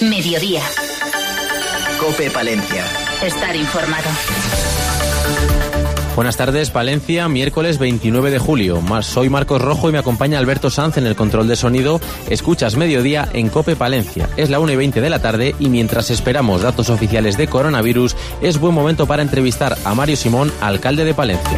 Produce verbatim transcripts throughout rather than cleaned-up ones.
Mediodía. COPE Palencia. Estar informado. Buenas tardes, Palencia, miércoles veintinueve de julio. Soy Marcos Rojo y me acompaña Alberto Sanz en el control de sonido. Escuchas Mediodía en COPE Palencia. Es la una y veinte de la tarde y mientras esperamos datos oficiales de coronavirus, es buen momento para entrevistar a Mario Simón, alcalde de Palencia.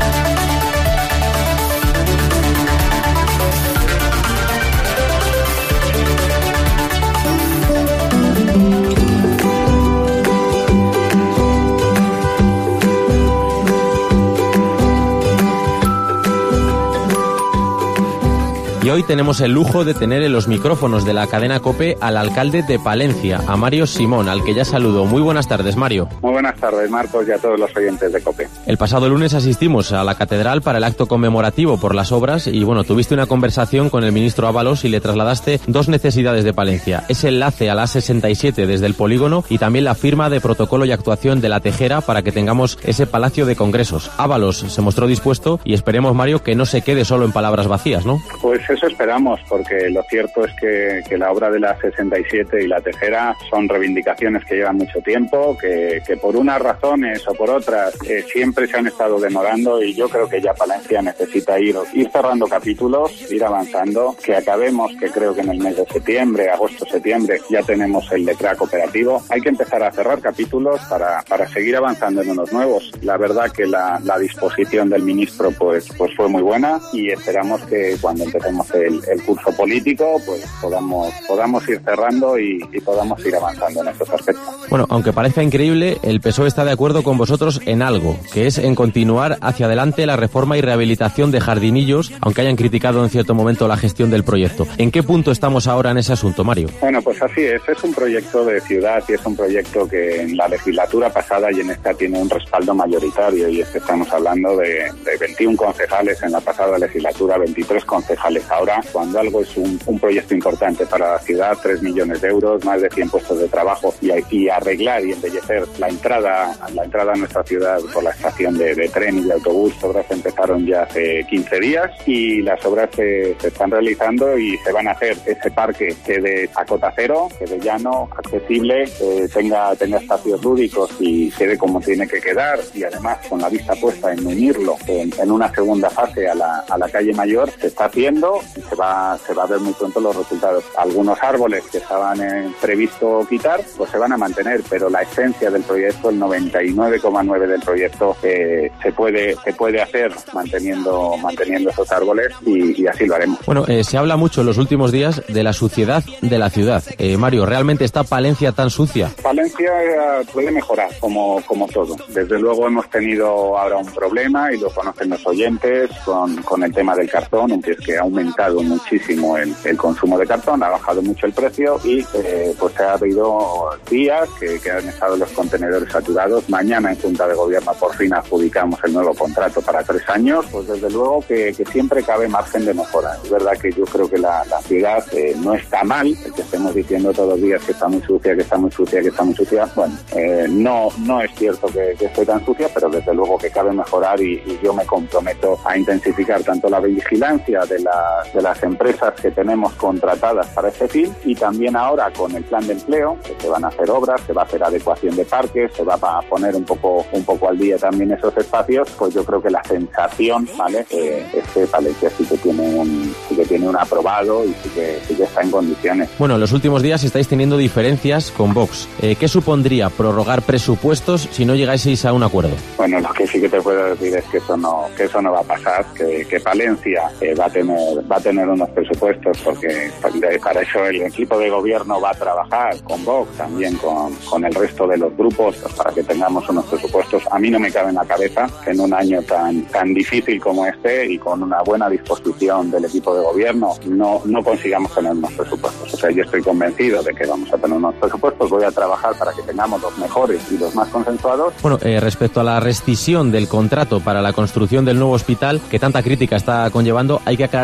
Y hoy tenemos el lujo de tener en los micrófonos de la cadena COPE al alcalde de Palencia, a Mario Simón, al que ya saludo. Muy buenas tardes, Mario. Muy buenas tardes, Marcos, y a todos los oyentes de COPE. El pasado lunes asistimos a la catedral para el acto conmemorativo por las obras y, bueno, tuviste una conversación con el ministro Ábalos y le trasladaste dos necesidades de Palencia. Ese enlace a la A sesenta y siete desde el polígono y también la firma de protocolo y actuación de la Tejera para que tengamos ese palacio de congresos. Ábalos se mostró dispuesto y esperemos, Mario, que no se quede solo en palabras vacías, ¿no? Pues eso esperamos, porque lo cierto es que, que la obra de la sesenta y siete y la Tejera son reivindicaciones que llevan mucho tiempo, que, que por unas razones o por otras eh, siempre se han estado demorando, y yo creo que ya Palencia necesita ir, ir cerrando capítulos, ir avanzando, que acabemos, que creo que en el mes de septiembre, agosto, septiembre, ya tenemos el decreto cooperativo. Hay que empezar a cerrar capítulos para, para seguir avanzando en unos nuevos. La verdad que la, la disposición del ministro pues, pues fue muy buena, y esperamos que cuando empecemos el, el curso político pues podamos, podamos ir cerrando y, y podamos ir avanzando en estos aspectos. Bueno, aunque parezca increíble, el P S O E está de acuerdo con vosotros en algo, que es en continuar hacia adelante la reforma y rehabilitación de Jardinillos, aunque hayan criticado en cierto momento la gestión del proyecto. ¿En qué punto estamos ahora en ese asunto, Mario? Bueno, pues así es. Es un proyecto de ciudad y es un proyecto que en la legislatura pasada y en esta tiene un respaldo mayoritario, y es que estamos hablando de, de veintiún concejales en la pasada legislatura, veintitrés concejales ahora. Cuando algo es un, un proyecto importante para la ciudad, tres millones de euros, más de cien puestos de trabajo, y, y arreglar y embellecer la entrada, la entrada a nuestra ciudad por la estación de, de tren y de autobús. Obras empezaron ya hace quince días y las obras se, se están realizando y se van a hacer. Ese parque quede a cota cero, quede llano, accesible, eh, tenga, tenga espacios lúdicos y quede como tiene que quedar, y además con la vista puesta en unirlo en, en una segunda fase a la, a la calle Mayor. Se está haciendo y se va, se va a ver muy pronto los resultados. Algunos árboles que estaban eh, previsto quitar pues se van a mantener, pero la esencia del proyecto, el noventa y nueve coma nueve del proyecto eh, se puede se puede hacer manteniendo manteniendo esos árboles, y, y así lo haremos. Bueno, eh, se habla mucho en los últimos días de la suciedad de la ciudad. Eh, Mario, ¿realmente está Palencia tan sucia? Palencia eh, puede mejorar, como, como todo. Desde luego hemos tenido ahora un problema, y lo conocen los oyentes, con, con el tema del cartón, que es que ha aumentado muchísimo el, el consumo de cartón, ha bajado mucho el precio, y eh, pues ha habido días que, que han estado los contenedores saturados. Mañana en Junta de Gobierno por fin adjudicamos el nuevo contrato para tres años. Pues desde luego que, que siempre cabe margen de mejora. Es verdad que yo creo que la, la ciudad eh, no está mal, el que estemos diciendo todos los días que está muy sucia, que está muy sucia, que está muy sucia. Bueno, eh, no, no es cierto que, que esté tan sucia, pero desde luego que cabe mejorar, y, y yo me comprometo a intensificar tanto la vigilancia de, la, de las empresas que tenemos contratadas para este fin, y también ahora con el plan de empleo, que se van a hacer obras, se va a hacer adecuación de parques, se va a poner un poco un poco al día también esos espacios. Pues yo creo que la sensación, ¿vale?, eh, es que Palencia sí que tiene un sí que tiene un aprobado y sí que, sí que está en condiciones. Bueno, en los últimos días estáis teniendo diferencias con Vox. Eh, ¿Qué supondría prorrogar presupuestos si no llegáis a un acuerdo? Bueno, lo que sí que te puedo decir es que eso no que eso no va a pasar, que, que Palencia eh, va a tener va a tener unos presupuestos, porque para eso el equipo de gobierno va a trabajar con Vox, también con, con el resto de los grupos, para que tengamos unos presupuestos. A mí no me cabe en la cabeza que en un año tan tan difícil como este, y con una buena disposición del equipo de gobierno, no no consigamos tener unos presupuestos. O sea, yo estoy convencido de que vamos a tener unos presupuestos. Voy a trabajar para que tengamos los mejores y los más consensuados. Bueno, eh, respecto a la rescisión del contrato para la construcción del nuevo hospital, que tanta crítica está conllevando, hay que aclarar que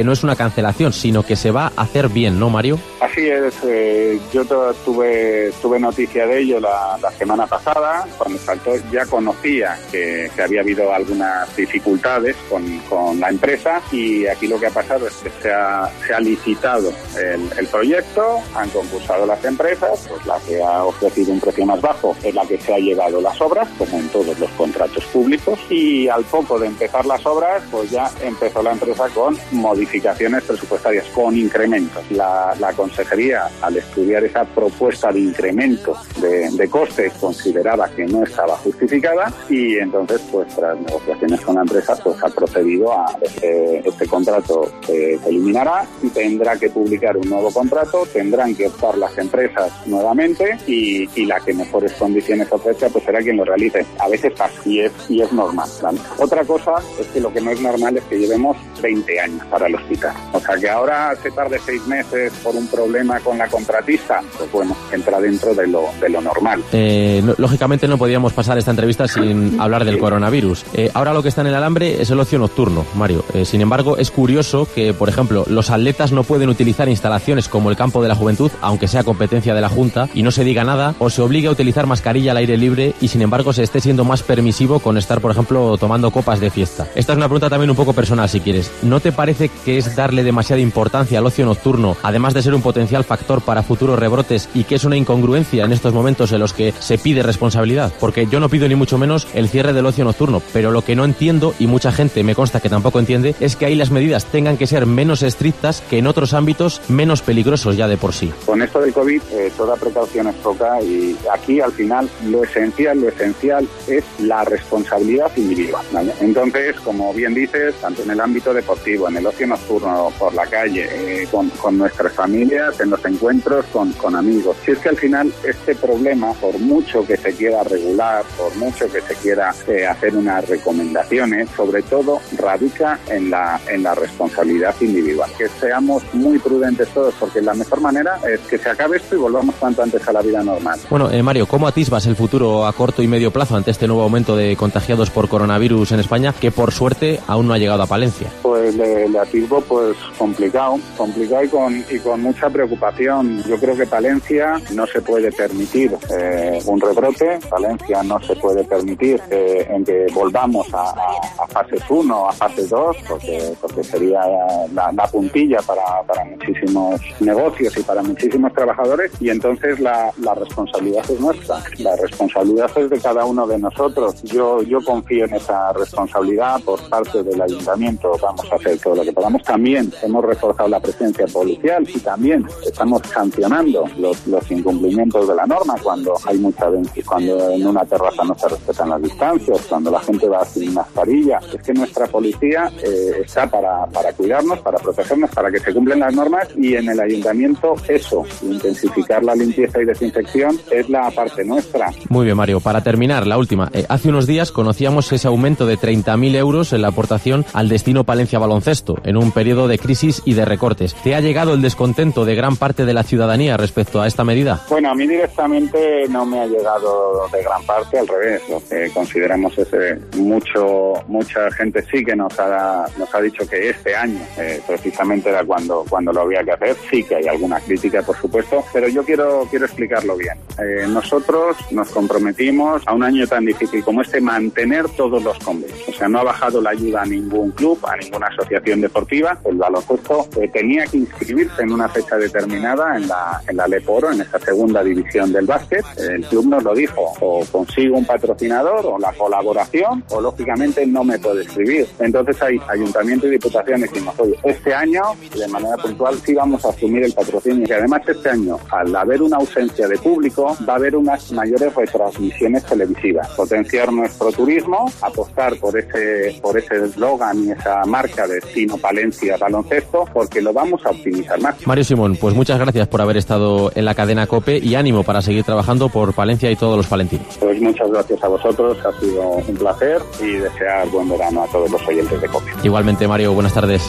no es una cancelación, sino que se va a hacer bien, ¿no, Mario? Así es, eh, yo tuve, tuve noticia de ello la, la semana pasada, cuando saltó ya conocía que, que había habido algunas dificultades con, con la empresa, y aquí lo que ha pasado es que se ha, se ha licitado el, el proyecto, han concursado las empresas, pues la que ha ofrecido un precio más bajo es la que se ha llevado las obras, como en todos los contratos públicos, y al poco de empezar las obras, pues ya empezó la empresa con modificaciones presupuestarias, con incrementos. La, la consejería, al estudiar esa propuesta de incremento de, de costes, consideraba que no estaba justificada, y entonces, pues tras negociaciones con la empresa, pues ha procedido a este, este contrato eh, se eliminará y tendrá que publicar un nuevo contrato, tendrán que optar las empresas nuevamente, y, y la que mejores condiciones ofrezca pues será quien lo realice. A veces pasa y es, y es normal, ¿vale? Otra cosa es que lo que no es normal es que llevemos veinte años para el hospital. O sea, que ahora se tarde seis meses por un problema con la contratista, pues bueno, entra dentro de lo, de lo normal. Eh, no, lógicamente no podíamos pasar esta entrevista sin hablar del coronavirus. Eh, ahora lo que está en el alambre es el ocio nocturno, Mario. Eh, sin embargo, es curioso que, por ejemplo, los atletas no pueden utilizar instalaciones como el Campo de la Juventud, aunque sea competencia de la Junta, y no se diga nada, o se obligue a utilizar mascarilla al aire libre, y sin embargo se esté siendo más permisivo con estar, por ejemplo, tomando copas de fiesta. Esta es una pregunta también un poco personal, si quieres. ¿No te parece que es darle demasiada importancia al ocio nocturno, además de ser un potencial factor para futuros rebrotes, y que es una incongruencia en estos momentos en los que se pide responsabilidad? Porque yo no pido ni mucho menos el cierre del ocio nocturno, pero lo que no entiendo, y mucha gente me consta que tampoco entiende, es que ahí las medidas tengan que ser menos estrictas que en otros ámbitos menos peligrosos ya de por sí. Con esto del COVID, eh, toda precaución es poca, y aquí al final lo esencial, lo esencial es la responsabilidad individual, ¿vale? Entonces, como bien dices, tanto en el ámbito deportivo, en el ocio nocturno, por la calle, eh, con, con nuestras familias, en los encuentros con, con amigos. Si es que al final este problema, por mucho que se quiera regular, por mucho que se quiera eh, hacer unas recomendaciones, sobre todo radica en la, en la responsabilidad individual. Que seamos muy prudentes todos, porque la mejor manera es que se acabe esto y volvamos cuanto antes a la vida normal. Bueno, eh, Mario, ¿cómo atisbas el futuro a corto y medio plazo ante este nuevo aumento de contagiados por coronavirus en España, que por suerte aún no ha llegado a Palencia? Pues le, le atisbo pues complicado, complicado y con, y con mucha preocupación. Yo creo que Palencia no se puede permitir eh, un rebrote, Palencia no se puede permitir eh, en que volvamos a, a, a fases uno, a fase dos, porque, porque sería la, la puntilla para, para muchísimos negocios y para muchísimos trabajadores, y entonces la, la responsabilidad es nuestra, la responsabilidad es de cada uno de nosotros. Yo, yo confío en esa responsabilidad por parte del ayuntamiento. Vamos a hacer todo lo que podamos. También hemos reforzado la presencia policial y también estamos sancionando los, los incumplimientos de la norma cuando hay mucha vencia, cuando en una terraza no se respetan las distancias, cuando la gente va sin mascarilla. Es que nuestra policía eh, está para, para cuidarnos, para protegernos, para que se cumplen las normas, y en el ayuntamiento eso, intensificar la limpieza y desinfección es la parte nuestra. Muy bien, Mario. Para terminar, la última. Eh, hace unos días conocíamos ese aumento de treinta mil euros en la aportación al destino Palencia Baloncesto, en un periodo de crisis y de recortes. ¿Te ha llegado el descontento de gran parte de la ciudadanía respecto a esta medida? Bueno, a mí directamente no me ha llegado de gran parte, al revés. Lo que consideramos es que mucho, mucha gente sí que nos ha, nos ha dicho que este año eh, precisamente era cuando, cuando lo había que hacer. Sí que hay alguna crítica, por supuesto, pero yo quiero, quiero explicarlo bien. Eh, nosotros nos comprometimos a un año tan difícil como este mantener todos los convenios. O sea, no ha bajado la ayuda a ningún club, a ninguna asociación deportiva. El baloncesto eh, tenía que inscribirse en una fecha determinada en la, en la Leporo, en esa segunda división del básquet. El club nos lo dijo: o consigo un patrocinador o la colaboración, o lógicamente no me puedo inscribir. Entonces hay ayuntamiento y diputación y decimos: oye, este año de manera puntual sí vamos a asumir el patrocinio, y además este año, al haber una ausencia de público, va a haber unas mayores retransmisiones televisivas, potenciar nuestro turismo, apostar por ese por ese eslogan y esa marca de destino Palencia Baloncesto, porque lo vamos a optimizar más. Mario Simón, pues muchas gracias por haber estado en la cadena COPE, y ánimo para seguir trabajando por Palencia y todos los palentinos. Pues muchas gracias a vosotros, ha sido un placer, y desear buen verano a todos los oyentes de COPE. Igualmente, Mario, buenas tardes.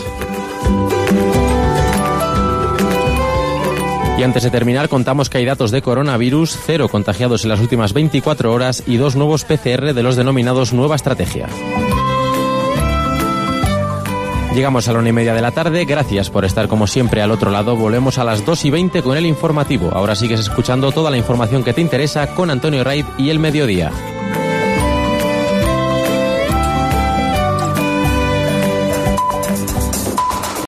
Y antes de terminar, contamos que hay datos de coronavirus, cero contagiados en las últimas veinticuatro horas y dos nuevos P C R de los denominados Nueva Estrategia. Llegamos a la una y media de la tarde. Gracias por estar como siempre al otro lado. Volvemos a las dos y veinte con el informativo. Ahora sigues escuchando toda la información que te interesa con Antonio Raiz y El Mediodía.